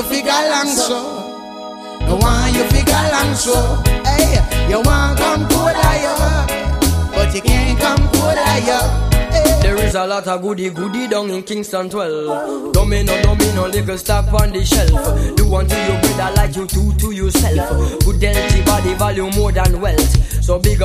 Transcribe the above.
figure long so. No want you figure long so. Hey, you want come higher, but you can't come higher. There is a lot of goody down in Kingston 12. Domino, little stop on the shelf. Do unto your brother like you do to yourself. Good healthy body value more than wealth. So big